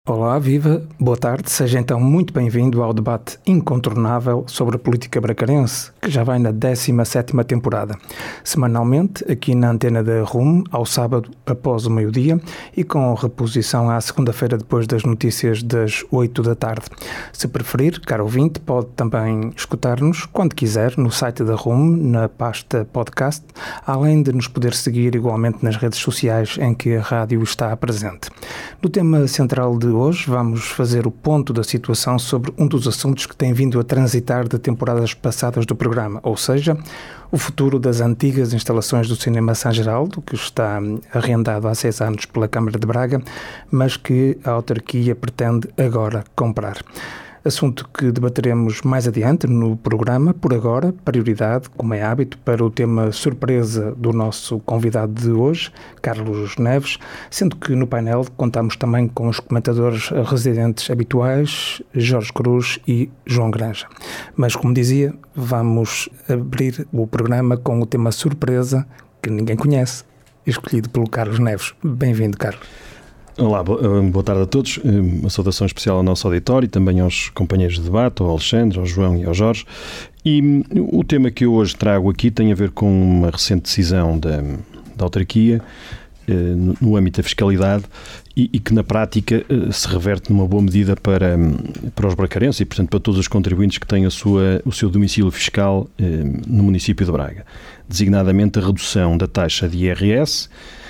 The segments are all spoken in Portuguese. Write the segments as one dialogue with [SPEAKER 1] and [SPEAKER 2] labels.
[SPEAKER 1] Olá, viva, boa tarde, seja então muito bem-vindo ao debate incontornável sobre a política bracarense, que já vai na 17ª temporada, semanalmente aqui na antena da RUM, ao sábado após o meio-dia e com reposição à segunda-feira depois das notícias das 8 da tarde. Se preferir, caro ouvinte, pode também escutar-nos quando quiser no site da RUM, na pasta podcast, além de nos poder seguir igualmente nas redes sociais em que a rádio está presente. No tema central de hoje vamos fazer o ponto da situação sobre um dos assuntos que tem vindo a transitar de temporadas passadas do programa, ou seja, o futuro das antigas instalações do Cinema São Geraldo, que está arrendado há 6 anos pela Câmara de Braga, mas que a autarquia pretende agora comprar. Assunto que debateremos mais adiante no programa. Por agora, prioridade, como é hábito, para o tema surpresa do nosso convidado de hoje, Carlos Neves, sendo que no painel contamos também com os comentadores residentes habituais, Jorge Cruz e João Granja. Mas, como dizia, vamos abrir o programa com o tema surpresa, que ninguém conhece, escolhido pelo Carlos Neves. Bem-vindo, Carlos.
[SPEAKER 2] Olá, boa tarde a todos. Uma saudação especial ao nosso auditório e também aos companheiros de debate, ao Alexandre, ao João e ao Jorge. E o tema que eu hoje trago aqui tem a ver com uma recente decisão da autarquia no âmbito da fiscalidade e que na prática se reverte numa boa medida para os bracarenses e, portanto, para todos os contribuintes que têm o seu domicílio fiscal no município de Braga. Designadamente a redução da taxa de IRS,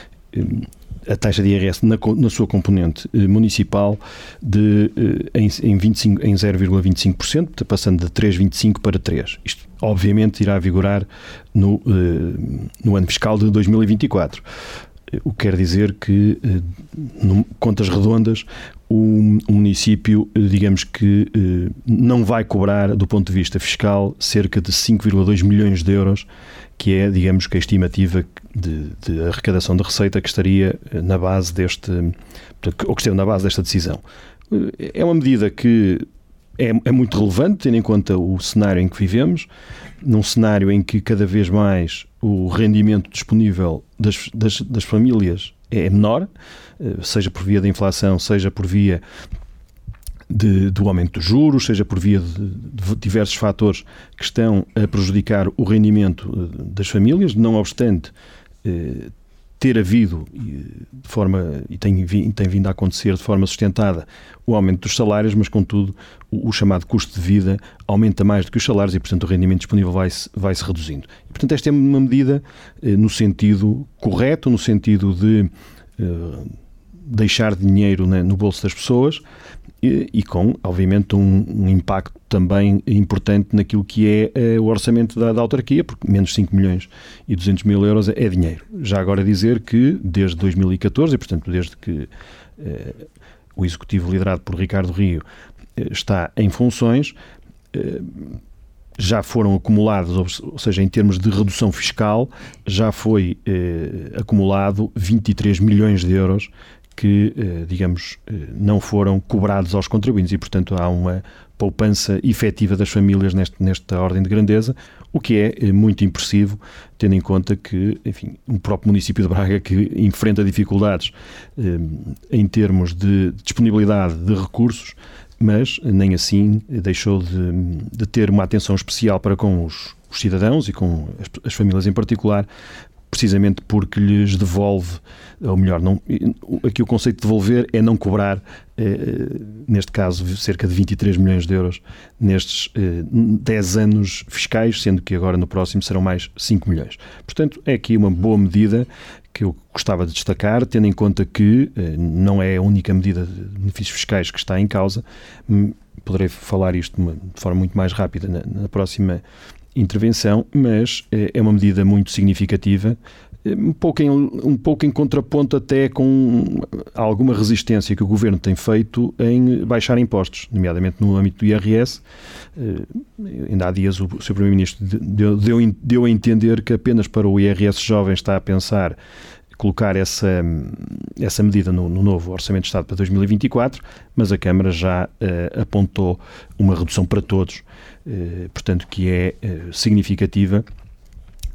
[SPEAKER 2] a taxa de IRS na sua componente municipal em 0,25%, passando de 3,25% para 3%. Isto, obviamente, irá vigorar no ano fiscal de 2024. O que quer dizer que, contas redondas, o município, digamos que, não vai cobrar, do ponto de vista fiscal, cerca de 5,2 milhões de euros, que é, digamos, que a estimativa de arrecadação de receita que estaria na base ou que esteve na base desta decisão. É uma medida que é muito relevante, tendo em conta o cenário em que vivemos, num cenário em que cada vez mais o rendimento disponível das famílias é menor, seja por via da inflação, seja por via do aumento dos juros, seja por via de diversos fatores que estão a prejudicar o rendimento das famílias, não obstante ter havido de forma, e tem vindo a acontecer de forma sustentada, o aumento dos salários, mas contudo o chamado custo de vida aumenta mais do que os salários e, portanto, o rendimento disponível vai-se reduzindo. E, portanto, esta é uma medida no sentido correto, no sentido de deixar dinheiro no bolso das pessoas e com, obviamente, um impacto também importante naquilo que é o orçamento da autarquia, porque menos 5 milhões e 200 mil euros é dinheiro. Já agora dizer que desde 2014, e portanto desde que o Executivo liderado por Ricardo Rio está em funções, já foram acumulados, ou seja, em termos de redução fiscal, já foi acumulado 23 milhões de euros que, digamos, não foram cobrados aos contribuintes e, portanto, há uma poupança efetiva das famílias nesta ordem de grandeza, o que é muito impressivo, tendo em conta que, enfim, o próprio município de Braga, que enfrenta dificuldades em termos de disponibilidade de recursos, mas nem assim deixou de ter uma atenção especial para com os cidadãos e com as famílias em particular, precisamente porque lhes devolve, ou melhor, aqui o conceito de devolver é não cobrar, neste caso, cerca de 23 milhões de euros nestes 10 anos fiscais, sendo que agora no próximo serão mais 5 milhões. Portanto, é aqui uma boa medida que eu gostava de destacar, tendo em conta que não é a única medida de benefícios fiscais que está em causa. Poderei falar isto de forma muito mais rápida na próxima intervenção, mas é uma medida muito significativa, um pouco em contraponto até com alguma resistência que o Governo tem feito em baixar impostos, nomeadamente no âmbito do IRS. Ainda há dias o Sr. Primeiro-Ministro deu a entender que apenas para o IRS jovem está a pensar colocar essa medida no novo Orçamento de Estado para 2024, mas a Câmara já apontou uma redução para todos, portanto, que é significativa,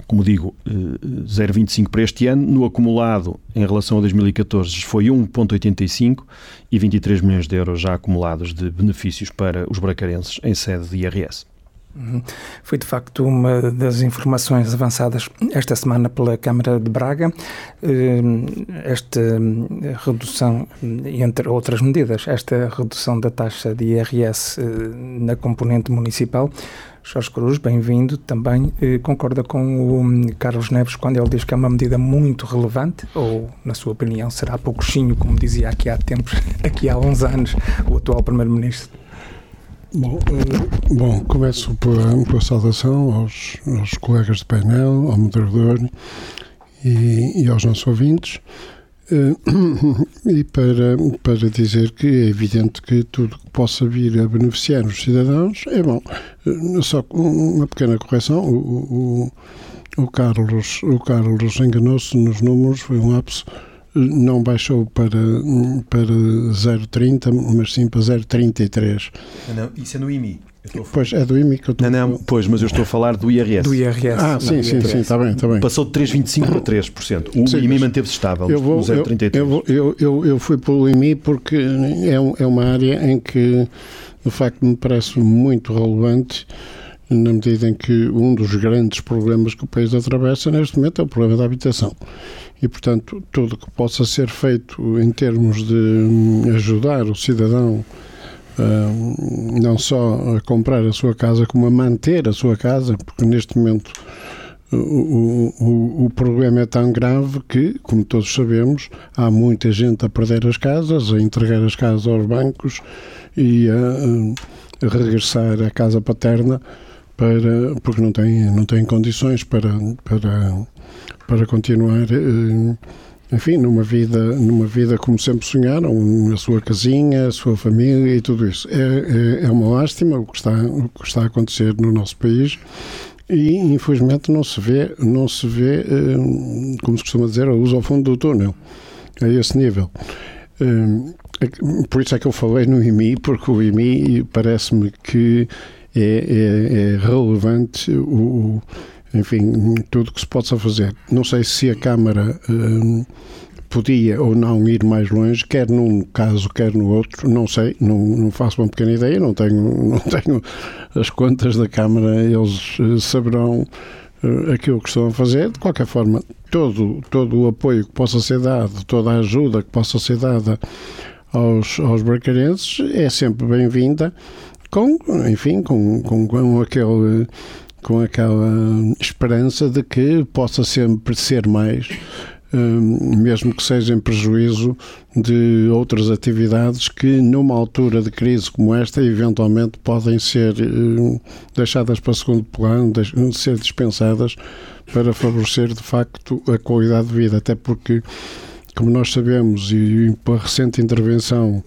[SPEAKER 2] como digo, 0,25 para este ano. No acumulado, em relação a 2014, foi 1,85 e 23 milhões de euros já acumulados de benefícios para os bracarenses em sede de IRS.
[SPEAKER 1] Foi de facto uma das informações avançadas esta semana pela Câmara de Braga. Esta redução, entre outras medidas, esta redução da taxa de IRS na componente municipal. Jorge Cruz, bem-vindo também. Concorda com o Carlos Neves quando ele diz que é uma medida muito relevante, ou, na sua opinião, será pouquinho, como dizia aqui há tempos, aqui há 11 anos, o atual Primeiro-Ministro?
[SPEAKER 3] Bom, começo pela saudação aos colegas de painel, ao moderador e aos nossos ouvintes, e para dizer que é evidente que tudo que possa vir a beneficiar os cidadãos é bom. Só uma pequena correção, o Carlos enganou-se nos números, foi um lapso. Não baixou para 0,30, mas sim para 0,33.
[SPEAKER 2] Não, isso é no IMI.
[SPEAKER 3] Pois, é do IMI que eu estou...
[SPEAKER 2] Não, pois, mas eu estou a falar do IRS.
[SPEAKER 1] Do IRS.
[SPEAKER 3] Sim, está bem.
[SPEAKER 2] Passou de 3,25 para 3%. O IMI manteve-se estável, o 0,33.
[SPEAKER 3] Eu fui pelo IMI porque é uma área em que, de facto, me parece muito relevante, na medida em que um dos grandes problemas que o país atravessa neste momento é o problema da habitação. E, portanto, tudo que possa ser feito em termos de ajudar o cidadão não só a comprar a sua casa, como a manter a sua casa, porque neste momento o problema é tão grave que, como todos sabemos, há muita gente a perder as casas, a entregar as casas aos bancos e a regressar à casa paterna porque não têm condições para continuar, enfim, numa vida como sempre sonharam, a sua casinha, a sua família e tudo isso. É uma lástima o que está a acontecer no nosso país e, infelizmente, não se vê, como se costuma dizer, a luz ao fundo do túnel, a esse nível. Por isso é que eu falei no IMI, porque o IMI parece-me que é relevante enfim, tudo que se possa fazer. Não sei se a Câmara podia ou não ir mais longe, quer num caso, quer no outro, não sei, não faço uma pequena ideia, não tenho as contas da Câmara, eles saberão aquilo que estão a fazer. De qualquer forma, todo o apoio que possa ser dado, toda a ajuda que possa ser dada aos bracarenses é sempre bem-vinda, com aquela esperança de que possa sempre ser mais, mesmo que seja em prejuízo de outras atividades que, numa altura de crise como esta, eventualmente podem ser deixadas para segundo plano, ser dispensadas para favorecer, de facto, a qualidade de vida. Até porque, como nós sabemos, e pela recente intervenção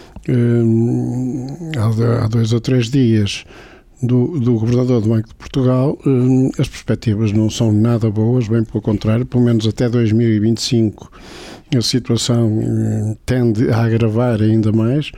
[SPEAKER 3] há 2 ou 3 dias do Governador do Banco de Portugal, as perspectivas não são nada boas, bem pelo contrário, pelo menos até 2025 a situação tende a agravar ainda mais.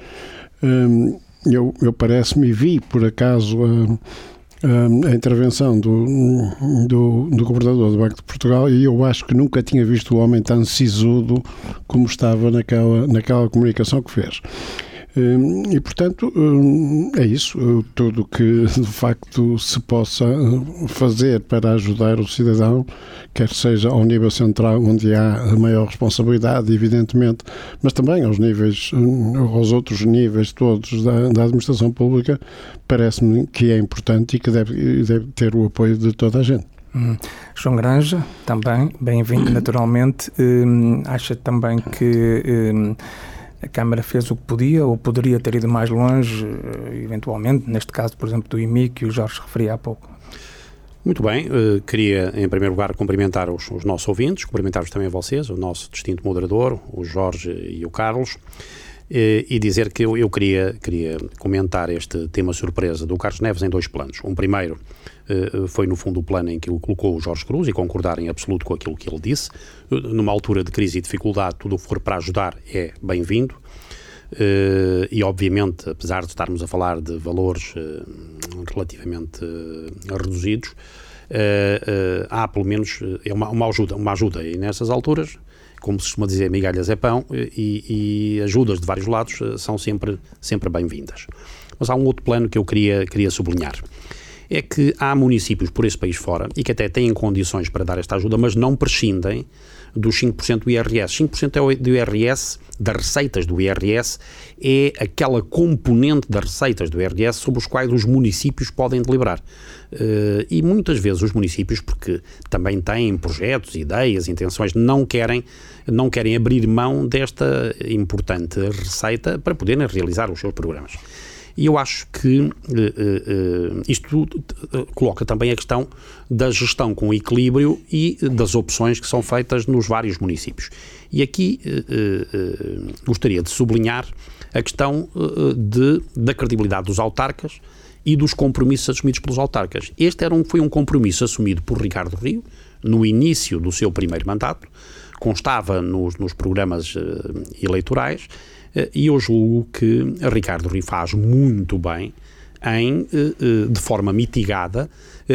[SPEAKER 3] Eu parece-me, e vi por acaso a intervenção do Governador do Banco de Portugal, e eu acho que nunca tinha visto o homem tão sisudo como estava naquela comunicação que fez. E, portanto, é isso. Tudo que, de facto, se possa fazer para ajudar o cidadão, quer seja ao nível central, onde há a maior responsabilidade, evidentemente, mas também aos outros níveis todos da administração pública, parece-me que é importante e que deve ter o apoio de toda a gente.
[SPEAKER 1] João Granja, também, bem-vindo, naturalmente. Acha também que a Câmara fez o que podia ou poderia ter ido mais longe, eventualmente, neste caso, por exemplo, do IMI, que o Jorge referia há pouco?
[SPEAKER 4] Muito bem, queria em primeiro lugar cumprimentar os nossos ouvintes, cumprimentar-vos também a vocês, o nosso distinto moderador, o Jorge e o Carlos, e dizer que eu queria comentar este tema surpresa do Carlos Neves em 2 planos. Um primeiro foi no fundo o plano em que ele colocou o Jorge Cruz, e concordar em absoluto com aquilo que ele disse. Numa altura de crise e dificuldade, tudo o que for para ajudar é bem-vindo. E obviamente, apesar de estarmos a falar de valores relativamente reduzidos, há pelo menos uma ajuda, e nessas alturas, como se costuma dizer, migalhas é pão, e ajudas de vários lados são sempre bem-vindas. Mas há um outro plano que eu queria sublinhar. É que há municípios por esse país fora e que até têm condições para dar esta ajuda, mas não prescindem dos 5% do IRS. 5% do IRS, das receitas do IRS, é aquela componente das receitas do IRS sobre os quais os municípios podem deliberar. E muitas vezes os municípios, porque também têm projetos, ideias, intenções, não querem abrir mão desta importante receita para poderem realizar os seus programas. E eu acho que isto coloca também a questão da gestão com equilíbrio e das opções que são feitas nos vários municípios. E aqui gostaria de sublinhar a questão da credibilidade dos autarcas e dos compromissos assumidos pelos autarcas. Este foi um compromisso assumido por Ricardo Rio no início do seu primeiro mandato, constava nos programas eleitorais, e eu julgo que Ricardo Rio faz muito bem em, de forma mitigada,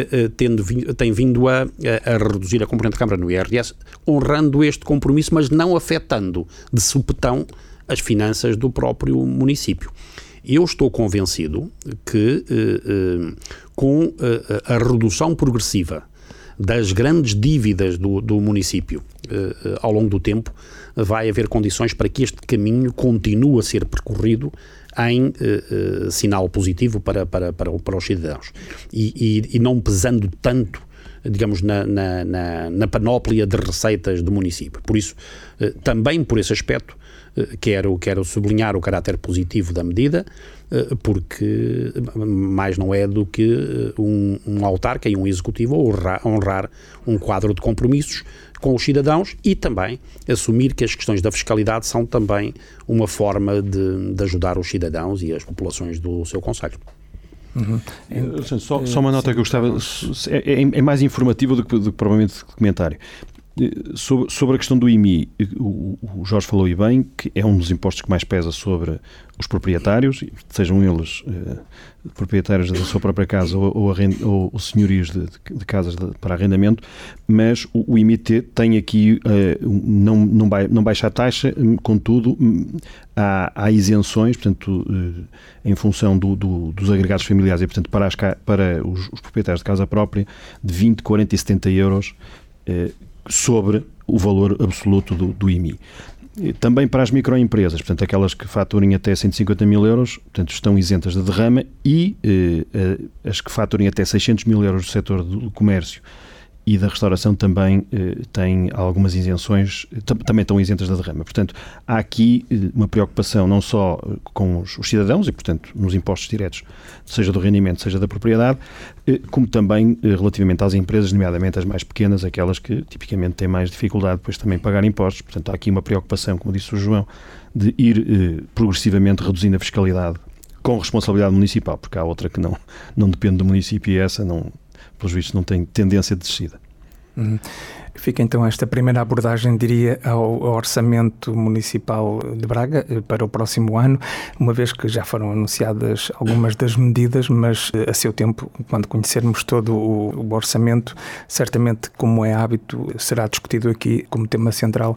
[SPEAKER 4] tem vindo a reduzir a componente da Câmara no IRS, honrando este compromisso, mas não afetando de supetão as finanças do próprio município. Eu estou convencido que com a redução progressiva das grandes dívidas do município ao longo do tempo, vai haver condições para que este caminho continue a ser percorrido em sinal positivo para os cidadãos e não pesando tanto, digamos, na panóplia de receitas do município. Por isso, também por esse aspecto, quero sublinhar o caráter positivo da medida, porque mais não é do que um autarca e um executivo honrar um quadro de compromissos com os cidadãos e também assumir que as questões da fiscalidade são também uma forma de ajudar os cidadãos e as populações do seu concelho.
[SPEAKER 2] Uhum. Só uma nota que eu gostava, é mais informativa do que provavelmente comentário. Sobre a questão do IMI, o Jorge falou e bem que é um dos impostos que mais pesa sobre os proprietários, sejam eles proprietários da sua própria casa ou senhorios de casas para arrendamento, mas o IMI tem aqui, não baixa a taxa, contudo há isenções, portanto, em função dos agregados familiares e, portanto, para os proprietários de casa própria, de 20, 40 e 70 euros sobre o valor absoluto do IMI. Também para as microempresas, portanto, aquelas que faturem até 150 mil euros, portanto, estão isentas de derrama e as que faturem até 600 mil euros do setor do comércio e da restauração também têm algumas isenções, também estão isentas da derrama. Portanto, há aqui uma preocupação não só com os cidadãos e, portanto, nos impostos diretos, seja do rendimento, seja da propriedade, como também relativamente às empresas, nomeadamente as mais pequenas, aquelas que tipicamente têm mais dificuldade depois também pagar impostos. Portanto, há aqui uma preocupação, como disse o João, de ir progressivamente reduzindo a fiscalidade com responsabilidade municipal, porque há outra que não depende do município e essa não, pelos vistos, não tem tendência de descida.
[SPEAKER 1] Fica então esta primeira abordagem, diria, ao Orçamento Municipal de Braga para o próximo ano, uma vez que já foram anunciadas algumas das medidas, mas a seu tempo, quando conhecermos todo o orçamento, certamente, como é hábito, será discutido aqui como tema central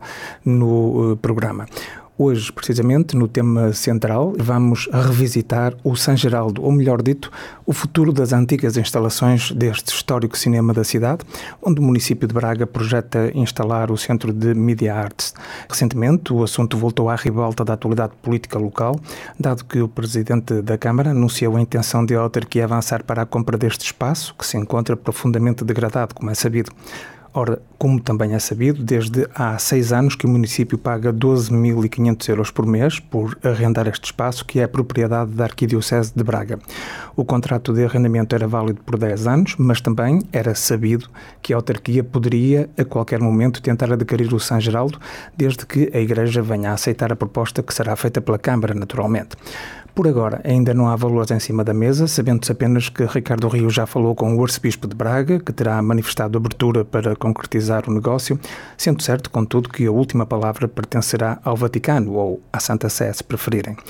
[SPEAKER 1] no programa. Hoje, precisamente, no tema central, vamos revisitar o San Geraldo, ou melhor dito, o futuro das antigas instalações deste histórico cinema da cidade, onde o município de Braga projeta instalar o Centro de Media Arts. Recentemente, o assunto voltou à ribalta da atualidade política local, dado que o Presidente da Câmara anunciou a intenção de a autarquia avançar para a compra deste espaço, que se encontra profundamente degradado, como é sabido. Ora, como também é sabido, desde há 6 anos que o município paga 12.500 euros por mês por arrendar este espaço, que é propriedade da Arquidiocese de Braga. O contrato de arrendamento era válido por 10 anos, mas também era sabido que a autarquia poderia, a qualquer momento, tentar adquirir o San Geraldo, desde que a Igreja venha a aceitar a proposta que será feita pela Câmara, naturalmente. Por agora, ainda não há valores em cima da mesa, sabendo-se apenas que Ricardo Rio já falou com o Arcebispo de Braga, que terá manifestado abertura para concretizar o negócio, sendo certo, contudo, que a última palavra pertencerá ao Vaticano, ou à Santa Sé, se preferirem.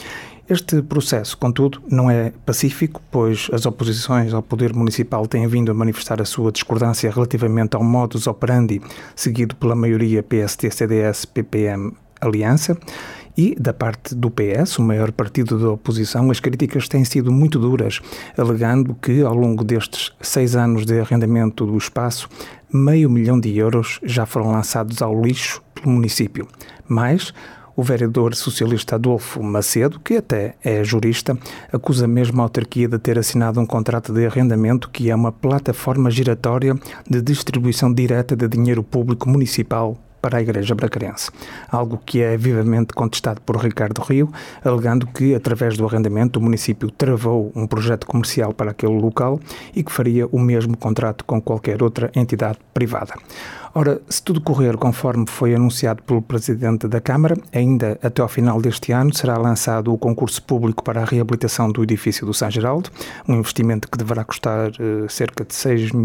[SPEAKER 1] Este processo, contudo, não é pacífico, pois as oposições ao poder municipal têm vindo a manifestar a sua discordância relativamente ao modus operandi seguido pela maioria PST, CDS, PPM, Aliança. E, da parte do PS, o maior partido da oposição, as críticas têm sido muito duras, alegando que, ao longo destes 6 anos de arrendamento do espaço, €500 mil já foram lançados ao lixo pelo município. Mas o vereador socialista Adolfo Macedo, que até é jurista, acusa mesmo a autarquia de ter assinado um contrato de arrendamento que é uma plataforma giratória de distribuição direta de dinheiro público municipal para a Igreja Bracarense, algo que é vivamente contestado por Ricardo Rio, alegando que, através do arrendamento, o município travou um projeto comercial para aquele local e que faria o mesmo contrato com qualquer outra entidade privada. Ora, se tudo correr conforme foi anunciado pelo Presidente da Câmara, ainda até ao final deste ano será lançado o concurso público para a reabilitação do edifício do São Geraldo, um investimento que deverá custar cerca de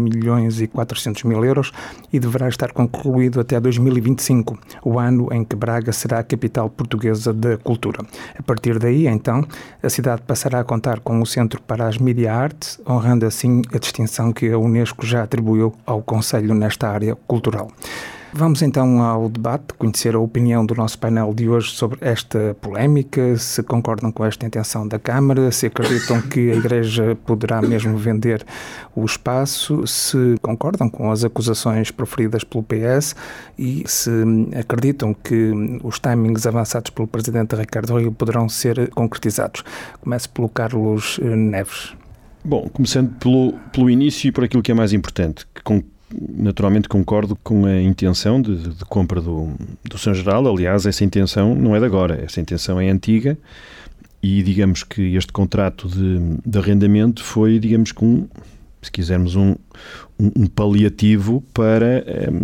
[SPEAKER 1] €6.400.000 e deverá estar concluído até 2025, o ano em que Braga será a capital portuguesa da cultura. A partir daí, então, a cidade passará a contar com o Centro para as Media Arts, honrando assim a distinção que a Unesco já atribuiu ao Conselho nesta área cultural. Vamos então ao debate, conhecer a opinião do nosso painel de hoje sobre esta polémica, se concordam com esta intenção da Câmara, se acreditam que a Igreja poderá mesmo vender o espaço, se concordam com as acusações proferidas pelo PS e se acreditam que os timings avançados pelo Presidente Ricardo Rio poderão ser concretizados. Começo pelo Carlos Neves.
[SPEAKER 2] Bom, começando pelo início e por aquilo que é mais importante, que naturalmente concordo com a intenção de compra do São Geraldo. Aliás, essa intenção não é de agora, essa intenção é antiga e digamos que este contrato de arrendamento foi, digamos que se quisermos, um paliativo para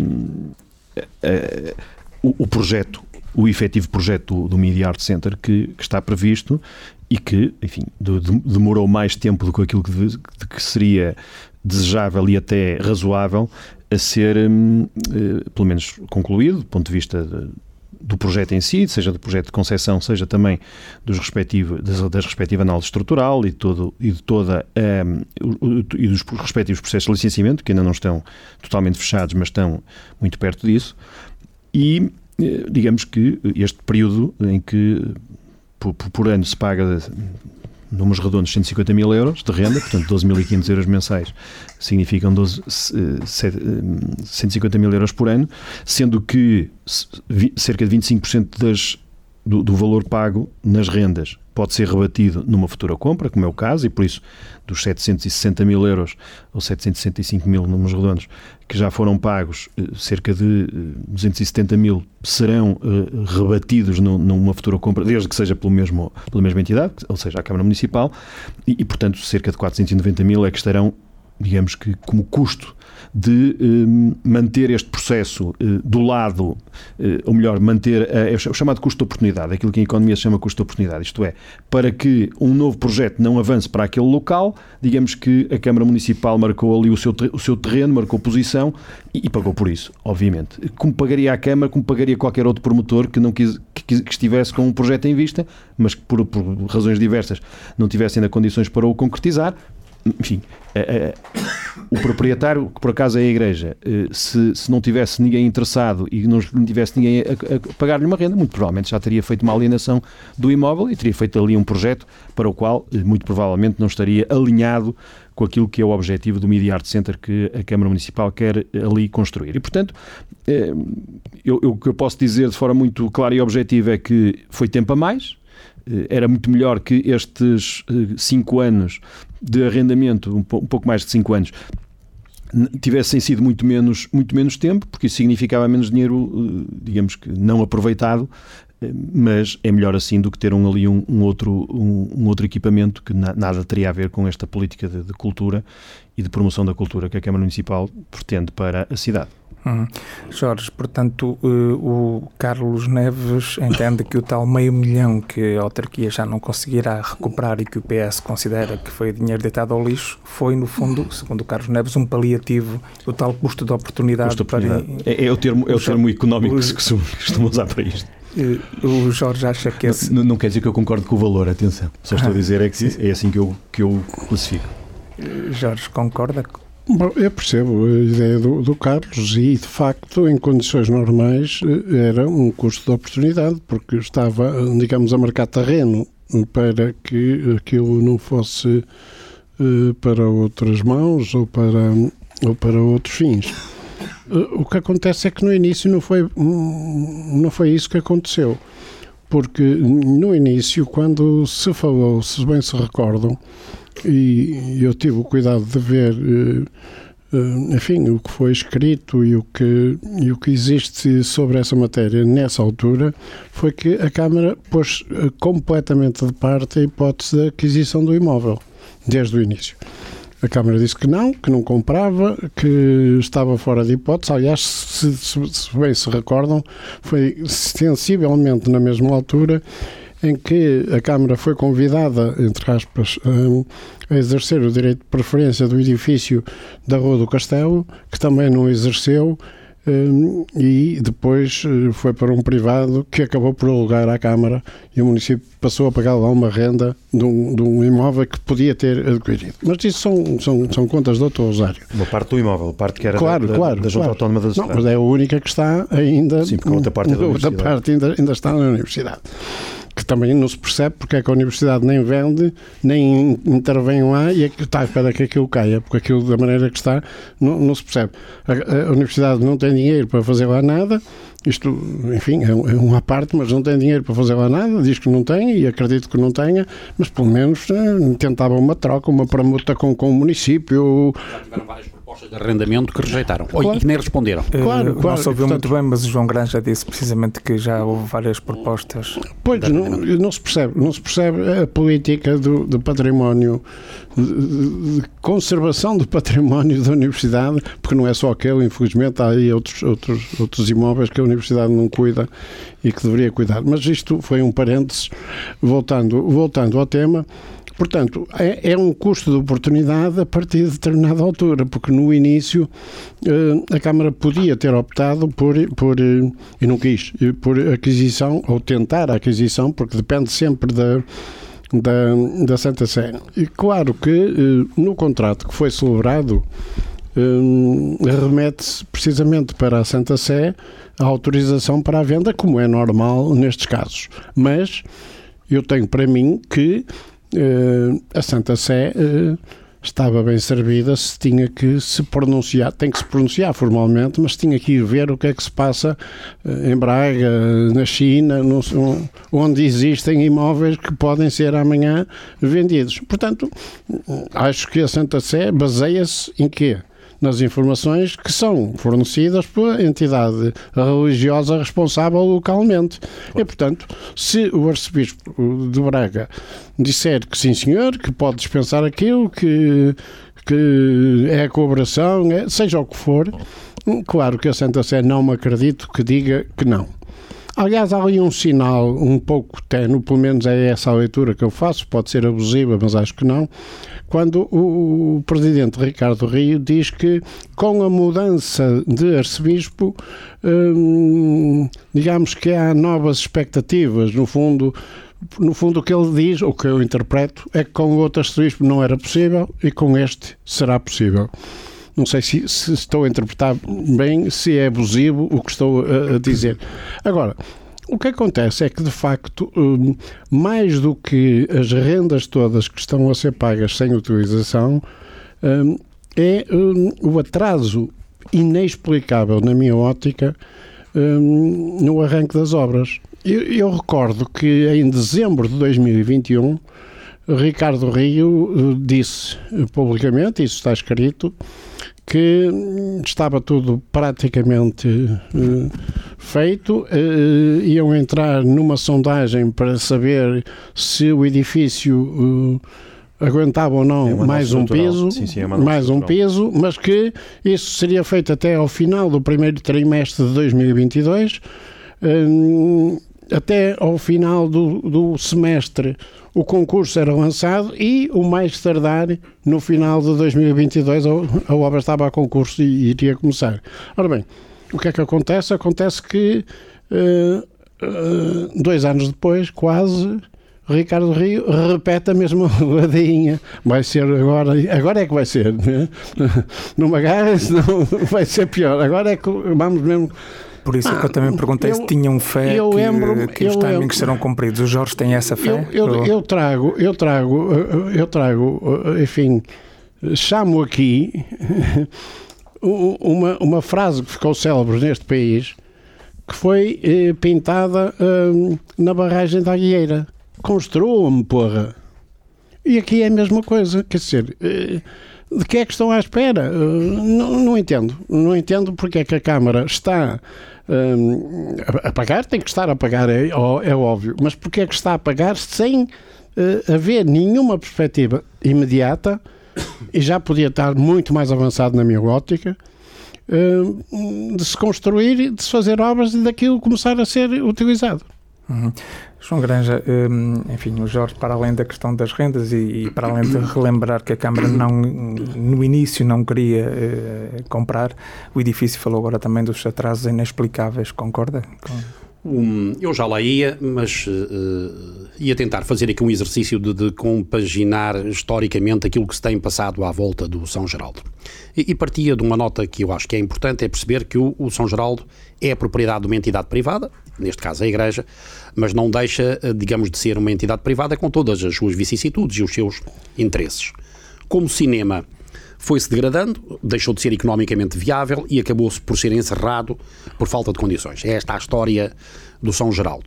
[SPEAKER 2] o projeto, o efetivo projeto do Media Art Center que está previsto e que, enfim, demorou mais tempo do que aquilo que seria desejável e até razoável a ser, pelo menos, concluído, do ponto de vista do projeto em si, seja do projeto de concessão, seja também das respectiva análise estrutural e dos respectivos processos de licenciamento, que ainda não estão totalmente fechados, mas estão muito perto disso. E digamos que este período em que por ano se paga números redondos, €150 mil de renda, portanto 12.500 € mensais significam 150 mil € por ano, sendo que cerca de 25% do valor pago nas rendas pode ser rebatido numa futura compra, como é o caso, e por isso dos 760 mil € ou 765 mil números redondos que já foram pagos, cerca de 270 mil serão rebatidos numa futura compra, desde que seja pela mesma entidade, ou seja, a Câmara Municipal, e portanto cerca de 490 mil é que estarão, digamos que como custo de manter este processo do lado, ou melhor, manter o chamado custo de oportunidade, aquilo que em economia se chama custo de oportunidade, isto é, para que um novo projeto não avance para aquele local, digamos que a Câmara Municipal marcou ali o seu terreno, marcou posição e pagou por isso, obviamente. Como pagaria a Câmara, como pagaria qualquer outro promotor que estivesse com um projeto em vista, mas que por razões diversas não tivesse ainda condições para o concretizar. Enfim, o proprietário, que por acaso é a Igreja, se não tivesse ninguém interessado e não tivesse ninguém a pagar-lhe uma renda, muito provavelmente já teria feito uma alienação do imóvel e teria feito ali um projeto para o qual, muito provavelmente, não estaria alinhado com aquilo que é o objetivo do Media Art Center que a Câmara Municipal quer ali construir. E, portanto, o que eu posso dizer de forma muito clara e objetiva é que foi tempo a mais. Era muito melhor que estes 5 anos de arrendamento, um pouco mais de 5 anos, tivessem sido muito menos tempo, porque isso significava menos dinheiro, digamos que não aproveitado, mas é melhor assim do que ter ali um outro equipamento que nada teria a ver com esta política de cultura e de promoção da cultura que a Câmara Municipal pretende para a cidade.
[SPEAKER 1] Jorge, portanto, o Carlos Neves entende que o tal €500 mil que a autarquia já não conseguirá recuperar e que o PS considera que foi dinheiro deitado ao lixo foi, no fundo, segundo o Carlos Neves, um paliativo, o tal custo de oportunidade.
[SPEAKER 2] É o termo económico que se costuma usar para isto.
[SPEAKER 1] O Jorge acha que esse...
[SPEAKER 2] Não quer dizer que eu concordo com o valor, atenção. Só estou a dizer que é assim que eu classifico.
[SPEAKER 1] Jorge, concorda?
[SPEAKER 3] Bom, eu percebo a ideia do Carlos e, de facto, em condições normais, era um custo de oportunidade, porque estava, digamos, a marcar terreno para que aquilo não fosse para outras mãos ou para outros fins. O que acontece é que no início não foi isso que aconteceu, porque no início, quando se falou, se bem se recordam, e eu tive o cuidado de ver, enfim, o que foi escrito e o que existe sobre essa matéria nessa altura, foi que a Câmara pôs completamente de parte a hipótese da aquisição do imóvel, desde o início. A Câmara disse que não comprava, que estava fora de hipótese. Aliás, se bem se recordam, foi sensivelmente na mesma altura em que a Câmara foi convidada, entre aspas, a exercer o direito de preferência do edifício da Rua do Castelo, que também não exerceu, e depois foi para um privado que acabou por alugar à Câmara e o município passou a pagar lá uma renda de um imóvel que podia ter adquirido. Mas isso são contas do Dr. Rosário.
[SPEAKER 2] Uma parte do imóvel, a parte que era da Junta Autónoma da Cidade.
[SPEAKER 3] Não, mas é a única que está ainda...
[SPEAKER 2] Sim, porque a outra parte é da Universidade.
[SPEAKER 3] Outra parte ainda está na Universidade. Que também não se percebe porque é que a Universidade nem vende, nem intervém lá e é que está à espera que aquilo caia, porque aquilo da maneira que está não se percebe. A Universidade não tem dinheiro para fazer lá nada, isto, enfim, é uma à parte, mas não tem dinheiro para fazer lá nada, diz que não tem e acredito que não tenha, mas pelo menos tentava uma troca, uma permuta com o município.
[SPEAKER 4] Já tiveram várias propostas de arrendamento que rejeitaram, e que nem responderam.
[SPEAKER 3] Claro.
[SPEAKER 1] Não se ouviu muito bem, mas o João Granja disse precisamente que já houve várias propostas.
[SPEAKER 3] Pois, não se percebe a política do património, de conservação do património da Universidade, porque não é só aquele, infelizmente há aí outros imóveis que a Universidade não cuida e que deveria cuidar. Mas isto foi um parênteses, voltando ao tema. Portanto, é um custo de oportunidade a partir de determinada altura, porque no início a Câmara podia ter optado por e não quis, por aquisição, ou tentar a aquisição, porque depende sempre da Santa Sé. E claro que no contrato que foi celebrado remete-se precisamente para a Santa Sé a autorização para a venda, como é normal nestes casos. Mas eu tenho para mim que a Santa Sé estava bem servida se tinha que se pronunciar, tem que se pronunciar formalmente, mas tinha que ir ver o que é que se passa em Braga, na China, onde existem imóveis que podem ser amanhã vendidos. Portanto, acho que a Santa Sé baseia-se em quê? Nas informações que são fornecidas pela entidade religiosa responsável localmente. E, portanto, se o arcebispo de Braga disser que sim, senhor, que pode dispensar aquilo, que é a colaboração, seja o que for, claro que a Santa Sé não me acredito que diga que não. Aliás, há ali um sinal um pouco ténue, pelo menos é essa a leitura que eu faço, pode ser abusiva, mas acho que não, quando o presidente Ricardo Rio diz que com a mudança de arcebispo, digamos que há novas expectativas, no fundo o que ele diz, o que eu interpreto, é que com o outro arcebispo não era possível e com este será possível. Não sei se estou a interpretar bem, se é abusivo o que estou a dizer. Agora, o que acontece é que, de facto, mais do que as rendas todas que estão a ser pagas sem utilização, é o atraso inexplicável, na minha ótica, no arranque das obras. Eu recordo que em dezembro de 2021, Ricardo Rio disse publicamente, isso está escrito, que estava tudo praticamente feito, iam entrar numa sondagem para saber se o edifício aguentava ou não mais um piso, mas que isso seria feito até ao final do primeiro trimestre de 2022, até ao final do semestre o concurso era lançado e o mais tardar no final de 2022 a obra estava a concurso e iria começar. Ora bem, o que é que acontece? Acontece que 2 anos depois, quase, Ricardo Rio repete a mesma ladainha. Vai ser agora é que vai ser. Né? Numa guerra, senão vai ser pior. Agora é que vamos mesmo...
[SPEAKER 1] Por isso é que eu também perguntei se tinham fé que os timings serão cumpridos. O Jorge tem essa fé?
[SPEAKER 3] Eu trago, enfim, chamo aqui uma frase que ficou célebre neste país, que foi pintada na barragem da Aguieira. Construam-me, porra. E aqui é a mesma coisa. Quer dizer, de que é que estão à espera? Não entendo. Não entendo porque é que a Câmara está a pagar. Tem que estar a pagar, é óbvio. Mas porque é que está a pagar sem haver nenhuma perspectiva imediata, e já podia estar muito mais avançado na minha ótica, de se construir, de se fazer obras e daquilo começar a ser utilizado.
[SPEAKER 1] Uhum. João Granja, enfim, o Jorge, para além da questão das rendas e para além de relembrar que a Câmara no início não queria comprar, o edifício falou agora também dos atrasos inexplicáveis, concorda?
[SPEAKER 4] Eu já lá ia, mas ia tentar fazer aqui um exercício de compaginar historicamente aquilo que se tem passado à volta do São Geraldo. E partia de uma nota que eu acho que é importante, é perceber que o São Geraldo é a propriedade de uma entidade privada, neste caso a Igreja, mas não deixa, digamos, de ser uma entidade privada com todas as suas vicissitudes e os seus interesses. Como cinema foi-se degradando, deixou de ser economicamente viável e acabou-se por ser encerrado por falta de condições. É esta a história do São Geraldo.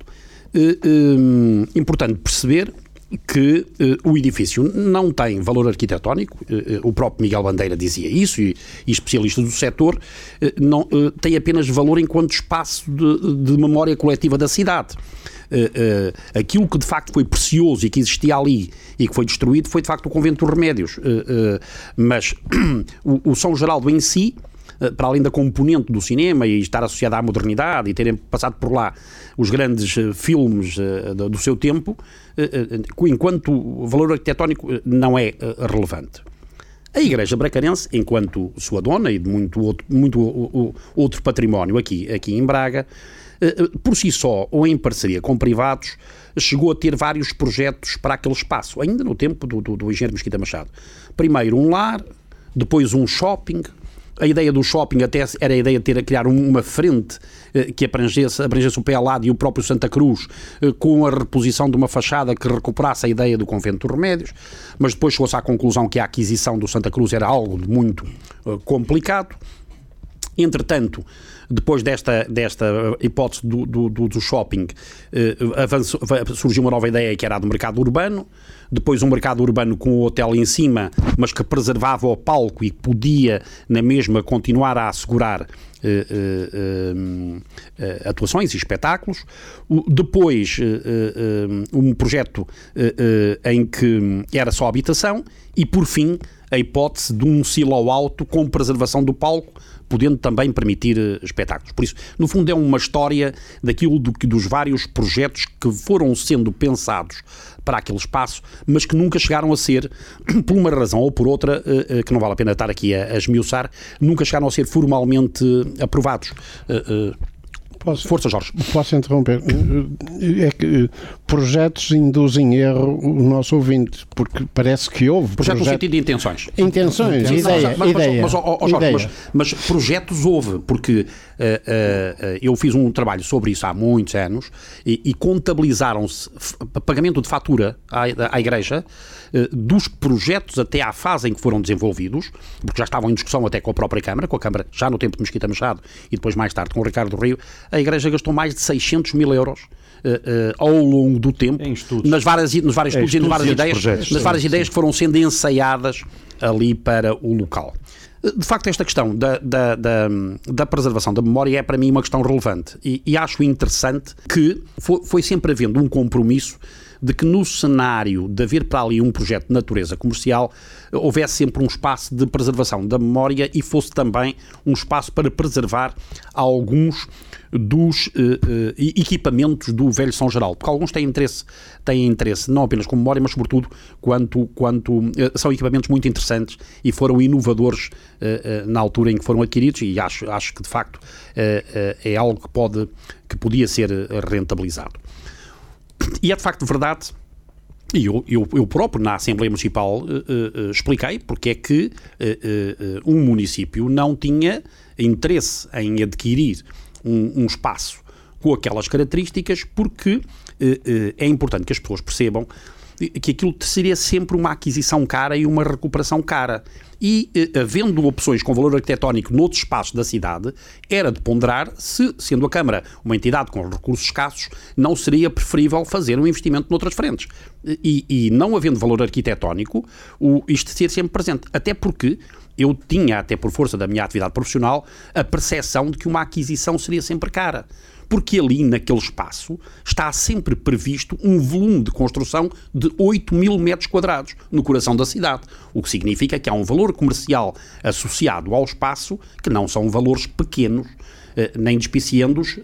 [SPEAKER 4] Importante perceber que o edifício não tem valor arquitetónico, o próprio Miguel Bandeira dizia isso, e especialistas do setor, tem apenas valor enquanto espaço de memória coletiva da cidade. Aquilo que de facto foi precioso e que existia ali e que foi destruído foi de facto o Convento dos Remédios, mas o São Geraldo em si, para além da componente do cinema e estar associada à modernidade e terem passado por lá os grandes filmes do seu tempo, enquanto valor arquitetónico não é relevante. A Igreja Bracarense, enquanto sua dona e de muito outro património aqui em Braga, por si só ou em parceria com privados, chegou a ter vários projetos para aquele espaço, ainda no tempo do engenheiro Mesquita Machado. Primeiro um lar, depois um shopping. A ideia do shopping até era a ideia de criar uma frente que abrangesse o pé alado e o próprio Santa Cruz, com a reposição de uma fachada que recuperasse a ideia do Convento dos Remédios, mas depois chegou-se à conclusão que a aquisição do Santa Cruz era algo de muito complicado. Entretanto, depois desta hipótese do shopping, surgiu uma nova ideia que era a do mercado urbano, depois um mercado urbano com o hotel em cima, mas que preservava o palco e podia na mesma continuar a assegurar atuações e espetáculos. Depois um projeto em que era só habitação e, por fim, a hipótese de um silo alto com preservação do palco, podendo também permitir espetáculos. Por isso, no fundo, é uma história daquilo dos vários projetos que foram sendo pensados para aquele espaço, mas que nunca chegaram a ser, por uma razão ou por outra, que não vale a pena estar aqui a esmiuçar, nunca chegaram a ser formalmente aprovados. Força, Jorge.
[SPEAKER 3] Posso interromper? É que projetos induzem erro o nosso ouvinte, porque parece que houve
[SPEAKER 4] projeto no sentido de intenções.
[SPEAKER 3] Ideia.
[SPEAKER 4] Mas projetos houve, porque eu fiz um trabalho sobre isso há muitos anos e contabilizaram-se pagamento de fatura à Igreja dos projetos até à fase em que foram desenvolvidos, porque já estavam em discussão até com a própria Câmara, já no tempo de Mesquita Machado e depois mais tarde com o Ricardo Rio. A Igreja gastou mais de 600 mil euros ao longo do tempo nas vários estudos e nas várias ideias que foram sendo ensaiadas ali para o local. De facto, esta questão da preservação da memória é para mim uma questão relevante e acho interessante que foi sempre havendo um compromisso de que no cenário de haver para ali um projeto de natureza comercial, houvesse sempre um espaço de preservação da memória e fosse também um espaço para preservar alguns dos equipamentos do velho São Geraldo, porque alguns têm interesse não apenas com memória, mas sobretudo quanto são equipamentos muito interessantes e foram inovadores na altura em que foram adquiridos, e acho que de facto é algo que podia ser rentabilizado. E é de facto verdade, e eu próprio na Assembleia Municipal expliquei porque é que um município não tinha interesse em adquirir um espaço com aquelas características, porque é importante que as pessoas percebam que aquilo seria sempre uma aquisição cara e uma recuperação cara. E, havendo opções com valor arquitetónico noutros espaços da cidade, era de ponderar se, sendo a Câmara uma entidade com recursos escassos, não seria preferível fazer um investimento noutras frentes. E não havendo valor arquitetónico, isto ser sempre presente. Até porque eu tinha, até por força da minha atividade profissional, a percepção de que uma aquisição seria sempre cara. Porque ali, naquele espaço, está sempre previsto um volume de construção de 8.000 metros quadrados no coração da cidade, o que significa que há um valor comercial associado ao espaço que não são valores pequenos, nem despiciendos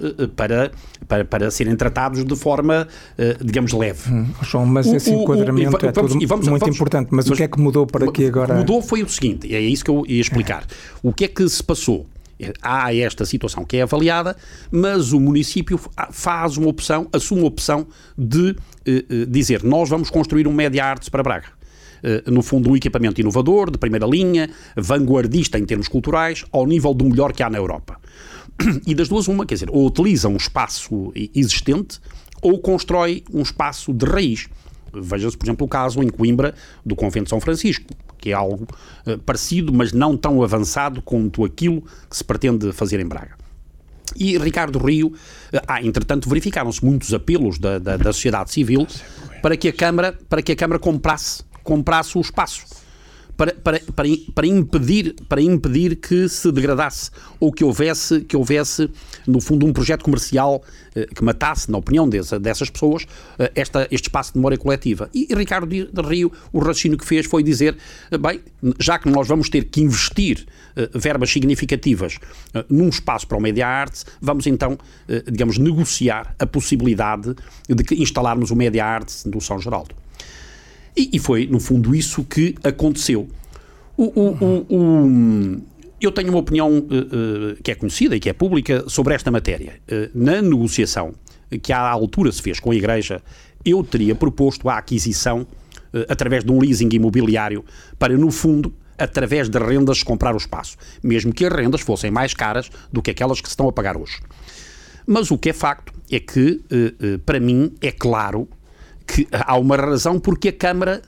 [SPEAKER 4] para serem tratados de forma, digamos, leve.
[SPEAKER 1] João, mas esse enquadramento é tudo muito importante, mas o que é que mudou para que agora...
[SPEAKER 4] O que mudou foi o seguinte, é isso que eu ia explicar. O que é que se passou? Há esta situação que é avaliada, mas o município faz uma opção, assume a opção de dizer, nós vamos construir um Média Artes para Braga. No fundo, um equipamento inovador, de primeira linha, vanguardista em termos culturais, ao nível do melhor que há na Europa. E das duas uma, quer dizer, ou utiliza um espaço existente, ou constrói um espaço de raiz. Veja-se, por exemplo, o caso em Coimbra do Convento de São Francisco, que é algo parecido, mas não tão avançado quanto aquilo que se pretende fazer em Braga. E Ricardo Rio, entretanto, verificaram-se muitos apelos da sociedade civil para que a Câmara comprasse o espaço, para impedir que se degradasse ou que houvesse, no fundo, um projeto comercial que matasse, na opinião dessas pessoas, este espaço de memória coletiva. E Ricardo de Rio, o raciocínio que fez foi dizer, bem, já que nós vamos ter que investir verbas significativas num espaço para o Média Artes, vamos então, digamos, negociar a possibilidade de instalarmos o Média Artes do São Geraldo. E foi, no fundo, isso que aconteceu. Eu tenho uma opinião que é conhecida e que é pública sobre esta matéria. Na negociação que à altura se fez com a Igreja, eu teria proposto a aquisição através de um leasing imobiliário para, no fundo, através de rendas, comprar o espaço, mesmo que as rendas fossem mais caras do que aquelas que se estão a pagar hoje. Mas o que é facto é que, para mim, é claro que há uma razão porque a Câmara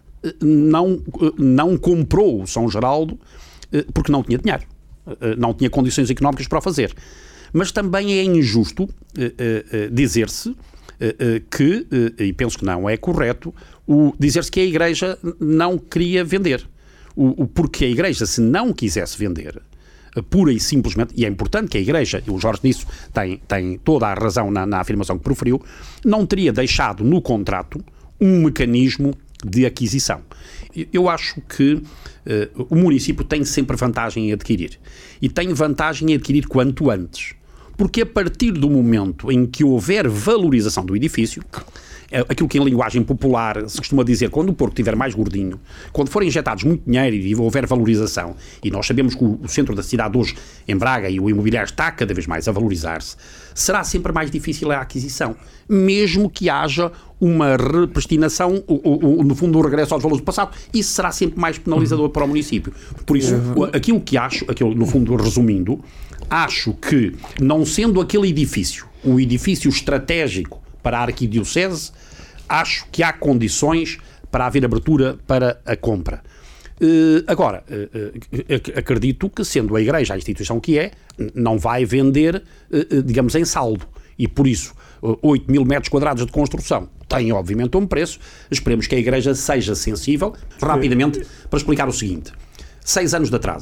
[SPEAKER 4] não comprou o São Geraldo, porque não tinha dinheiro, não tinha condições económicas para o fazer. Mas também é injusto dizer-se que, e penso que não é correto, dizer-se que a Igreja não queria vender. Porque a Igreja, se não quisesse vender, pura e simplesmente, e é importante que a Igreja, e o Jorge nisso tem toda a razão na afirmação que proferiu, não teria deixado no contrato um mecanismo de aquisição. Eu acho que o município tem sempre vantagem em adquirir. E tem vantagem em adquirir quanto antes. Porque a partir do momento em que houver valorização do edifício, aquilo que em linguagem popular se costuma dizer, quando o porco estiver mais gordinho, quando forem injetados muito dinheiro e houver valorização, e nós sabemos que o centro da cidade hoje, em Braga, e o imobiliário está cada vez mais a valorizar-se, será sempre mais difícil a aquisição, mesmo que haja uma repristinação, no fundo, o regresso aos valores do passado. Isso será sempre mais penalizador para o município. Por isso, aquilo que acho, no fundo, resumindo, acho que, não sendo aquele edifício um edifício estratégico para a Arquidiocese, acho que há condições para haver abertura para a compra. Agora, acredito que, sendo a Igreja a instituição que é, não vai vender, digamos, em saldo. E, por isso, 8.000 metros quadrados de construção tem, obviamente, um preço. Esperemos que a Igreja seja sensível. Rapidamente, para explicar o seguinte. 6 anos de atraso.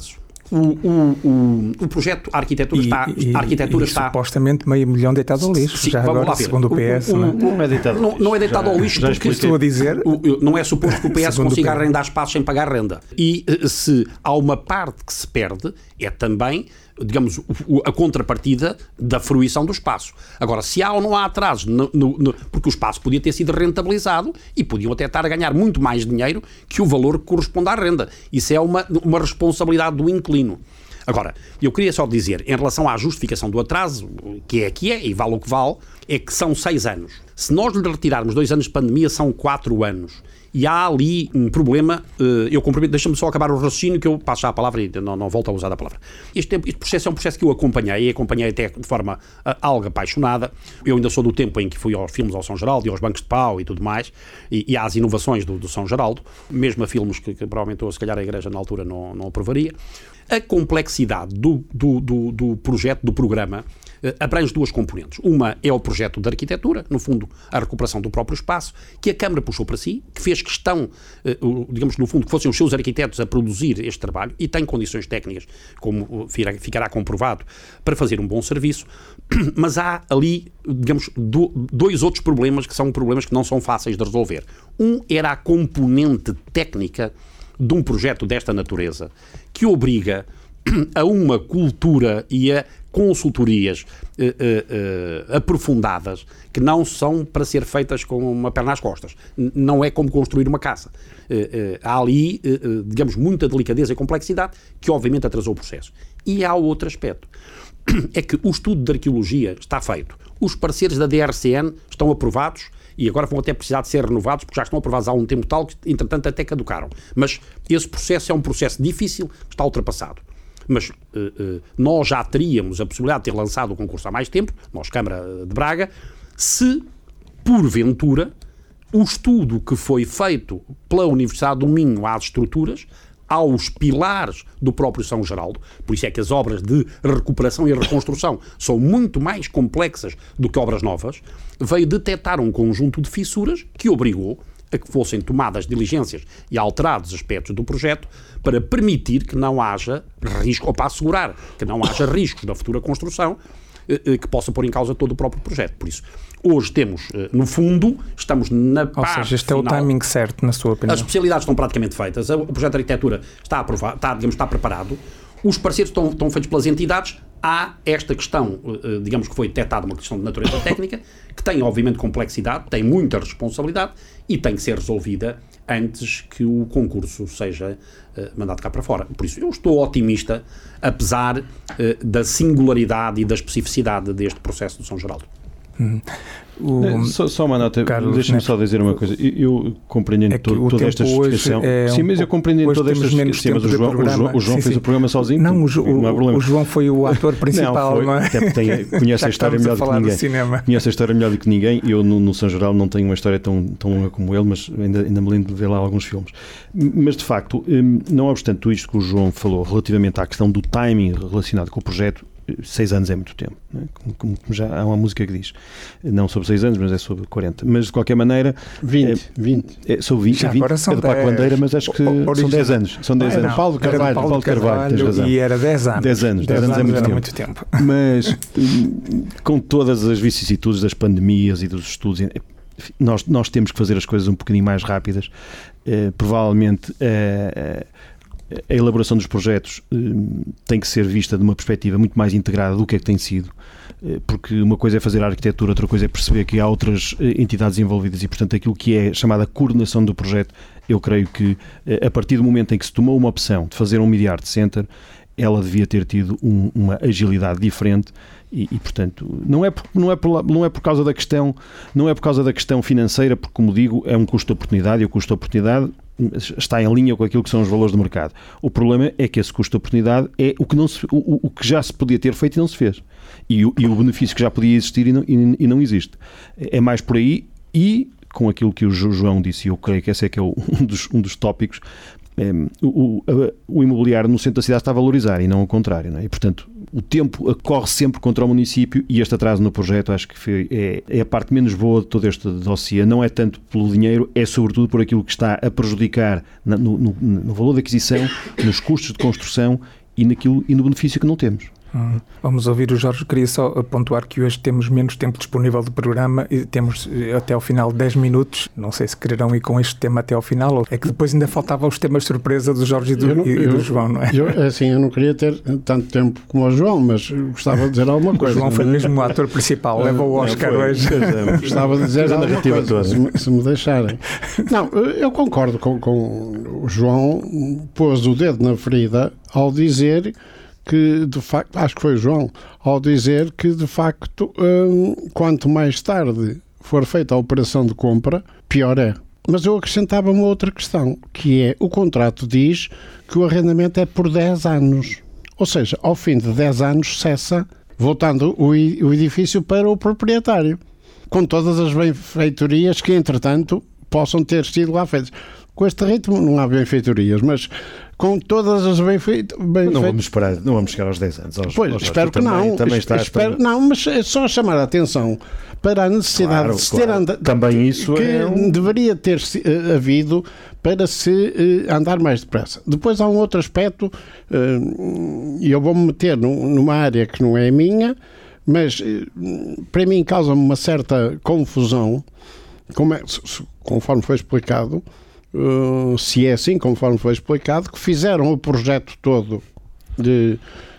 [SPEAKER 4] o projeto, a arquitetura está...
[SPEAKER 1] supostamente meio milhão deitado ao lixo, já agora, segundo o PS.
[SPEAKER 2] Não é deitado ao lixo.
[SPEAKER 4] Não é deitado ao lixo porque
[SPEAKER 1] estou a dizer,
[SPEAKER 4] não é suposto que o PS consiga arrendar espaços sem pagar renda. E se há uma parte que se perde, é também, digamos, a contrapartida da fruição do espaço. Agora, se há ou não há atrasos, porque o espaço podia ter sido rentabilizado e podiam até estar a ganhar muito mais dinheiro que o valor que corresponde à renda. Isso é uma responsabilidade do inquilino. Agora, eu queria só dizer, em relação à justificação do atraso, que é, e vale o que vale, é que são 6 anos. Se nós lhe retirarmos 2 anos de pandemia, são 4 anos. E há ali um problema, deixa-me só acabar o raciocínio que eu passo já a palavra e não volto a usar a palavra. Este processo é um processo que eu acompanhei até de forma algo apaixonada. Eu ainda sou do tempo em que fui aos filmes ao São Geraldo e aos bancos de pau e tudo mais, e às inovações do São Geraldo, mesmo a filmes que provavelmente se calhar a Igreja na altura não aprovaria. A complexidade do projeto, do programa, abrange 2 componentes. Uma é o projeto de arquitetura, no fundo, a recuperação do próprio espaço, que a Câmara puxou para si, que fez questão, digamos, no fundo, que fossem os seus arquitetos a produzir este trabalho e tem condições técnicas, como ficará comprovado, para fazer um bom serviço. Mas há ali, digamos, 2 outros problemas que são problemas que não são fáceis de resolver. Um era a componente técnica de um projeto desta natureza, que obriga a uma cultura e a consultorias aprofundadas que não são para ser feitas com uma perna às costas. Não é como construir uma casa. Há ali, digamos, muita delicadeza e complexidade que obviamente atrasou o processo. E há outro aspecto. É que o estudo de arqueologia está feito. Os pareceres da DRCN estão aprovados e agora vão até precisar de ser renovados porque já estão aprovados há um tempo tal que, entretanto, até caducaram. Mas esse processo é um processo difícil, está ultrapassado. Mas nós já teríamos a possibilidade de ter lançado o concurso há mais tempo, nós, Câmara de Braga, se, porventura, o estudo que foi feito pela Universidade do Minho às estruturas, aos pilares do próprio São Geraldo, por isso é que as obras de recuperação e reconstrução são muito mais complexas do que obras novas, veio detectar um conjunto de fissuras que obrigou a que fossem tomadas diligências e alterados aspectos do projeto para permitir que não haja risco, ou para assegurar que não haja riscos da futura construção que possa pôr em causa todo o próprio projeto. Por isso, hoje temos, no fundo, estamos na parte final. Ou seja,
[SPEAKER 1] este é o timing certo, na sua opinião.
[SPEAKER 4] As especialidades estão praticamente feitas, o projeto de arquitetura está aprovado, está preparado, os parceiros estão feitos pelas entidades. Há esta questão, digamos que foi detectada uma questão de natureza técnica, que tem obviamente complexidade, tem muita responsabilidade e tem que ser resolvida antes que o concurso seja mandado cá para fora. Por isso eu estou otimista, apesar da singularidade e da especificidade deste processo do São Geraldo.
[SPEAKER 2] Só uma nota, deixa-me só dizer uma coisa. Eu compreendendo toda esta justificação. Sim, mas eu compreendendo toda esta justificação. Mas o João fez o programa sozinho.
[SPEAKER 1] Não, o João foi o ator principal. Não,
[SPEAKER 2] até conhece a história melhor do que ninguém. Conhece a história melhor do que ninguém. Eu, no São Geraldo, não tenho uma história tão longa como ele, mas ainda me lembro de ver lá alguns filmes. Mas, de facto, não obstante tudo isto que o João falou relativamente à questão do timing relacionado com o projeto, 6 anos é muito tempo, não é? Como já há uma música que diz, não sobre 6 anos, mas é sobre 40. Mas de qualquer maneira, 20. Sobre 20, é do Paco Bandeira, mas acho que são 10 anos. São 10 anos.
[SPEAKER 3] Paulo Carvalho,
[SPEAKER 1] tens razão. E era 10 anos.
[SPEAKER 2] 10 anos é muito tempo. Mas com todas as vicissitudes das pandemias e dos estudos, nós temos que fazer as coisas um bocadinho mais rápidas. Provavelmente a elaboração dos projetos tem que ser vista de uma perspectiva muito mais integrada do que é que tem sido, porque uma coisa é fazer a arquitetura, outra coisa é perceber que há outras entidades envolvidas e, portanto, aquilo que é chamada coordenação do projeto, eu creio que a partir do momento em que se tomou uma opção de fazer um Media Art Center, ela devia ter tido uma agilidade diferente e portanto, não é por causa da questão financeira, porque, como digo, é um custo de oportunidade e o custo de oportunidade está em linha com aquilo que são os valores de mercado. O problema é que esse custo de oportunidade é o que já se podia ter feito e não se fez. E o benefício que já podia existir e não existe. É mais por aí e com aquilo que o João disse, e eu creio que esse é que é um dos tópicos, o imobiliário no centro da cidade está a valorizar e não o contrário, não é? E, portanto, o tempo corre sempre contra o município e este atraso no projeto acho que é a parte menos boa de todo este dossiê. Não é tanto pelo dinheiro, é sobretudo por aquilo que está a prejudicar no valor da aquisição, nos custos de construção e no benefício que não temos.
[SPEAKER 1] Vamos ouvir o Jorge. Queria só pontuar que hoje temos menos tempo disponível do programa e temos até ao final 10 minutos. Não sei se quererão ir com este tema até ao final, ou é que depois ainda faltavam os temas surpresa do Jorge e do João, não é?
[SPEAKER 3] Eu não queria ter tanto tempo como o João, mas gostava de dizer alguma coisa.
[SPEAKER 1] O João foi mesmo o ator principal, leva o Oscar hoje.
[SPEAKER 3] Gostava de dizer alguma coisa, se me deixarem. Não, eu concordo com o João, pôs o dedo na ferida ao dizer que, de facto, acho que foi o João, ao dizer que, de facto, quanto mais tarde for feita a operação de compra, pior é. Mas eu acrescentava uma outra questão, que é, o contrato diz que o arrendamento é por 10 anos. Ou seja, ao fim de 10 anos cessa, voltando o edifício para o proprietário, com todas as benfeitorias que, entretanto, possam ter sido lá feitas. Com este ritmo não há benfeitorias, mas com todas as benfeitorias...
[SPEAKER 2] Não vamos chegar aos 10 anos.
[SPEAKER 3] Espero que não. Não, mas é só chamar a atenção para a necessidade de se ter andado...
[SPEAKER 2] Também isso
[SPEAKER 3] que deveria ter havido para se andar mais depressa. Depois há um outro aspecto, e eu vou-me meter numa área que não é minha, mas para mim causa-me uma certa confusão, conforme foi explicado, se é assim, conforme foi explicado, que fizeram o projeto todo de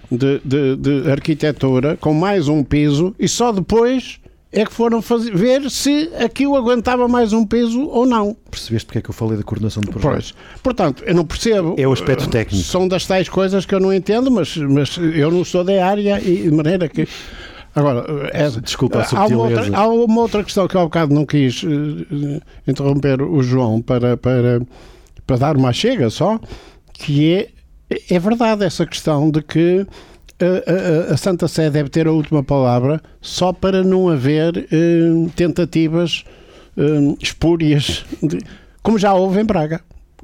[SPEAKER 3] arquitetura com mais um piso e só depois é que foram ver se aquilo aguentava mais um piso ou não.
[SPEAKER 2] Percebeste porque é que eu falei da coordenação do projeto?
[SPEAKER 3] Pois. Portanto, eu não percebo.
[SPEAKER 2] É o aspecto técnico.
[SPEAKER 3] São das tais coisas que eu não entendo, mas eu não sou da área e de maneira que... Agora,
[SPEAKER 2] desculpa a subtileza.
[SPEAKER 3] Há uma outra questão que eu há bocado não quis interromper o João para dar uma chega só, que é verdade essa questão de que a Santa Sé deve ter a última palavra só para não haver tentativas espúrias, como já houve em Braga.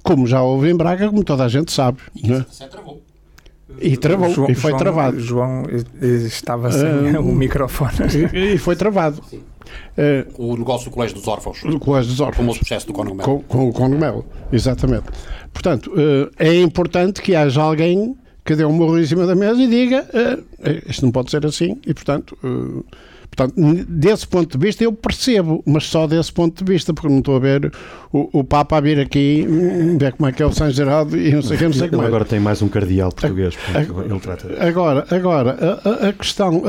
[SPEAKER 3] Como toda a gente sabe.
[SPEAKER 4] E a Santa Sé travou.
[SPEAKER 3] E travou, e foi travado.
[SPEAKER 1] João estava sem o microfone.
[SPEAKER 3] E foi travado.
[SPEAKER 4] O negócio do Colégio dos Órfãos.
[SPEAKER 3] Do Colégio dos Órfãos.
[SPEAKER 4] O famoso processo do Congomelo.
[SPEAKER 3] Com o Congomelo, exatamente. Portanto, é importante que haja alguém que dê um murro em cima da mesa e diga isto não pode ser assim, e portanto, desse ponto de vista eu percebo, mas só desse ponto de vista, porque não estou a ver o Papa a vir aqui ver como é que é o São Geraldo e não sei o que, não sei como é.
[SPEAKER 2] Agora tem mais um cardeal português, ele trata.
[SPEAKER 3] Agora, a questão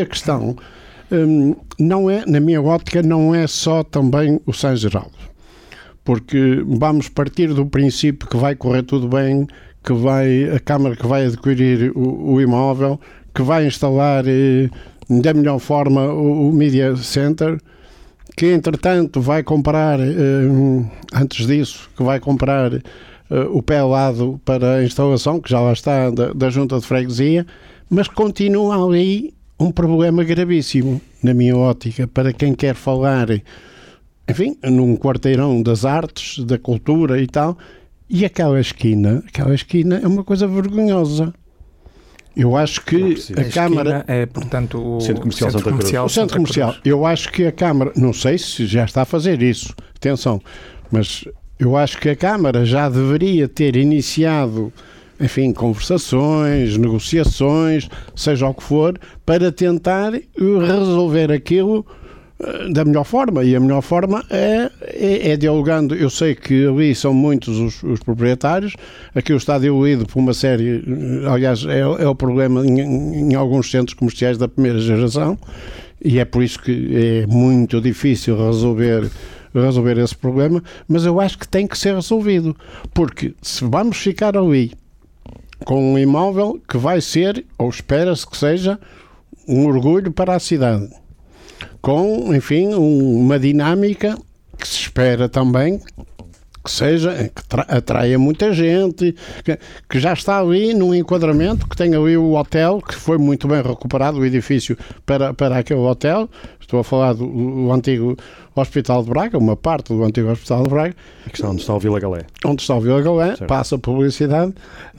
[SPEAKER 3] não é, na minha ótica, não é só também o São Geraldo, porque vamos partir do princípio que vai correr tudo bem, que a Câmara que vai adquirir o imóvel, que vai instalar da melhor forma o Media Center, que entretanto vai comprar, antes disso, que vai comprar o pé lado para a instalação, que já lá está, da Junta de Freguesia, mas continua ali um problema gravíssimo, na minha ótica, para quem quer falar, enfim, num quarteirão das artes, da cultura e tal, e aquela esquina é uma coisa vergonhosa. Eu acho que a Câmara...
[SPEAKER 1] é, portanto, o
[SPEAKER 2] Centro Comercial Santa Cruz.
[SPEAKER 3] O Centro Comercial. Eu acho que a Câmara... Não sei se já está a fazer isso. Atenção. Mas eu acho que a Câmara já deveria ter iniciado, enfim, conversações, negociações, seja o que for, para tentar resolver aquilo da melhor forma, e a melhor forma é dialogando. Eu sei que ali são muitos os proprietários, aquilo está diluído por uma série, aliás é o problema em alguns centros comerciais da primeira geração, e é por isso que é muito difícil resolver esse problema, mas eu acho que tem que ser resolvido, porque se vamos ficar ali com um imóvel que vai ser, ou espera-se que seja, um orgulho para a cidade, com, enfim, uma dinâmica que se espera também que seja, que atraia muita gente, que já está ali num enquadramento, que tem ali o hotel, que foi muito bem recuperado, o edifício para aquele hotel. Estou a falar do antigo Hospital de Braga, uma parte do antigo Hospital de Braga.
[SPEAKER 2] Onde está o Vila Galé.
[SPEAKER 3] Onde está o Vila Galé, passa a publicidade.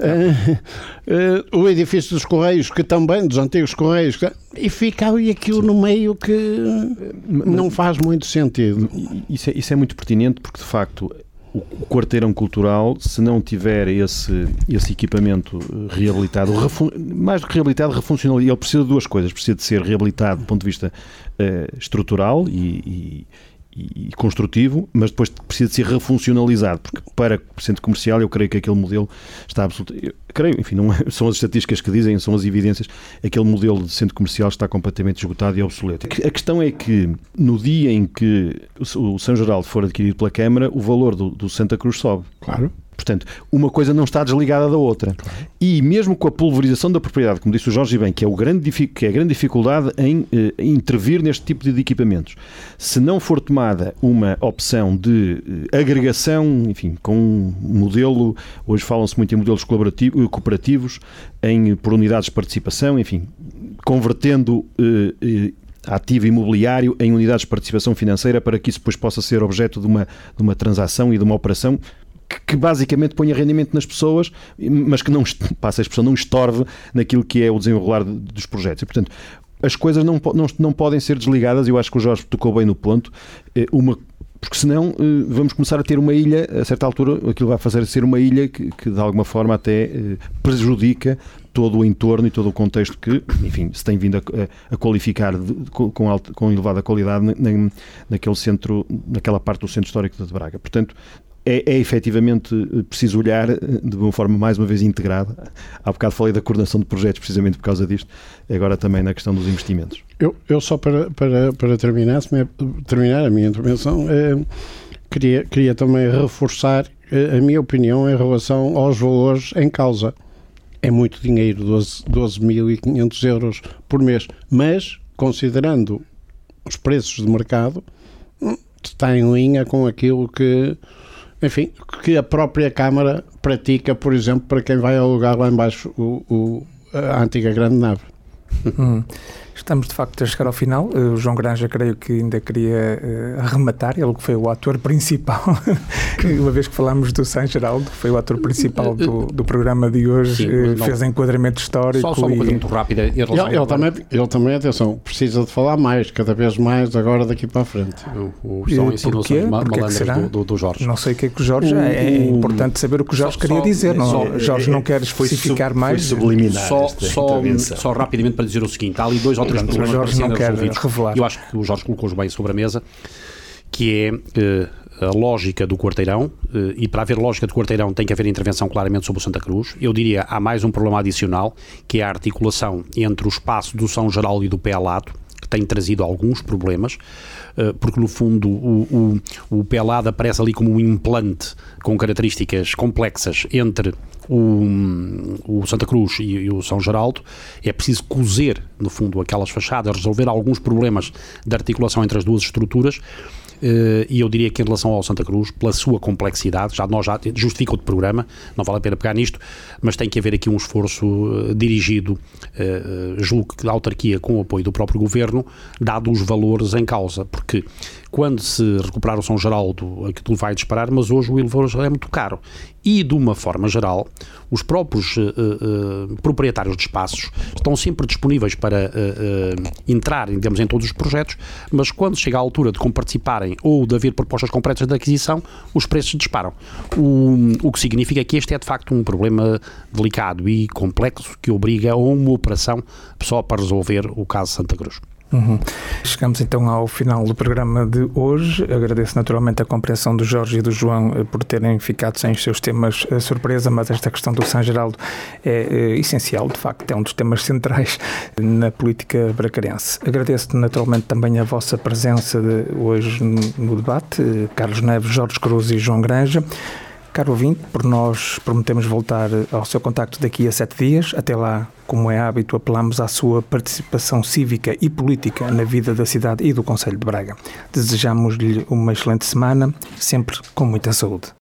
[SPEAKER 3] O edifício dos Correios, que também, dos antigos Correios, e fica ali aquilo no meio que não faz muito sentido.
[SPEAKER 2] Isso é muito pertinente, porque de facto o quarteirão cultural, se não tiver esse equipamento reabilitado, mais do que reabilitado, refuncional, ele precisa de duas coisas. Precisa de ser reabilitado do ponto de vista estrutural e construtivo, mas depois precisa de ser refuncionalizado, porque para o centro comercial eu creio que aquele modelo está absolutamente... Enfim, não são as estatísticas que dizem, são as evidências, aquele modelo de centro comercial está completamente esgotado e obsoleto. A questão é que no dia em que o São Geraldo for adquirido pela Câmara, o valor do Santa Cruz sobe.
[SPEAKER 3] Claro.
[SPEAKER 2] Portanto, uma coisa não está desligada da outra. Claro. E mesmo com a pulverização da propriedade, como disse o Jorge bem, que é a grande dificuldade em intervir neste tipo de equipamentos, se não for tomada uma opção de agregação, enfim, com um modelo, hoje falam-se muito em modelos cooperativos, por unidades de participação, enfim, convertendo ativo imobiliário em unidades de participação financeira para que isso depois possa ser objeto de uma transação e de uma operação que basicamente ponha rendimento nas pessoas, mas que não, passa a expressão, não estorve naquilo que é o desenrolar dos projetos. E, portanto, as coisas não podem ser desligadas, e eu acho que o Jorge tocou bem no ponto, porque senão vamos começar a ter uma ilha, a certa altura aquilo vai fazer ser uma ilha que de alguma forma até prejudica todo o entorno e todo o contexto que, enfim, se tem vindo a qualificar com elevada qualidade naquele centro, naquela parte do centro histórico de Braga. Portanto, é efetivamente preciso olhar de uma forma mais uma vez integrada. Há bocado falei da coordenação de projetos precisamente por causa disto, agora também na questão dos investimentos.
[SPEAKER 3] Eu só para terminar a minha intervenção, queria também reforçar a minha opinião em relação aos valores em causa. É muito dinheiro, 12.500 euros por mês, mas considerando os preços de mercado, está em linha com aquilo que, enfim, que a própria Câmara pratica, por exemplo, para quem vai alugar lá embaixo a antiga grande nave.
[SPEAKER 1] Estamos de facto a chegar ao final. O João Granja creio que ainda queria arrematar, ele que foi o ator principal, uma vez que falámos do São Geraldo, foi o ator principal do programa de hoje. Sim, fez enquadramento histórico.
[SPEAKER 4] Só uma coisa muito rápida.
[SPEAKER 3] Ele também, atenção, precisa de falar mais, cada vez mais agora daqui para a frente.
[SPEAKER 4] São insinuações malandras do Jorge.
[SPEAKER 1] Não sei o que é que o Jorge... É importante saber o que o Jorge queria dizer. Jorge não quer especificar mais.
[SPEAKER 2] Subliminar
[SPEAKER 4] só rapidamente para dizer o seguinte, há ali dois ou três problemas
[SPEAKER 1] para serem resolvidos.
[SPEAKER 4] Eu acho que o Jorge colocou-os bem sobre a mesa, que é a lógica do quarteirão, e para haver lógica do quarteirão tem que haver intervenção claramente sobre o Santa Cruz. Eu diria, há mais um problema adicional, que é a articulação entre o espaço do São Geraldo e do Pé Alado, que tem trazido alguns problemas, porque no fundo o Pé Alado aparece ali como um implante com características complexas entre o Santa Cruz e o São Geraldo. É preciso cozer, no fundo, aquelas fachadas, resolver alguns problemas de articulação entre as duas estruturas, e eu diria que em relação ao Santa Cruz, pela sua complexidade, já justifica outro programa, não vale a pena pegar nisto, mas tem que haver aqui um esforço dirigido, julgo que da autarquia com o apoio do próprio Governo, dado os valores em causa, porque quando se recuperar o São Geraldo, aquilo vai disparar, mas hoje o elevador é muito caro. E, de uma forma geral, os próprios proprietários de espaços estão sempre disponíveis para entrarem, digamos, em todos os projetos, mas quando chega a altura de comparticiparem ou de haver propostas concretas de aquisição, os preços disparam. O que significa que este é, de facto, um problema delicado e complexo que obriga a uma operação só para resolver o caso Santa Cruz.
[SPEAKER 1] Chegamos então ao final do programa de hoje. Agradeço naturalmente a compreensão do Jorge e do João por terem ficado sem os seus temas surpresa, mas esta questão do São Geraldo é essencial, de facto, é um dos temas centrais na política bracarense. Agradeço naturalmente também a vossa presença hoje no debate, Carlos Neves, Jorge Cruz e João Granja. Caro ouvinte, por nós prometemos voltar ao seu contacto daqui a 7 dias. Até lá, como é hábito, apelamos à sua participação cívica e política na vida da cidade e do concelho de Braga. Desejamos-lhe uma excelente semana, sempre com muita saúde.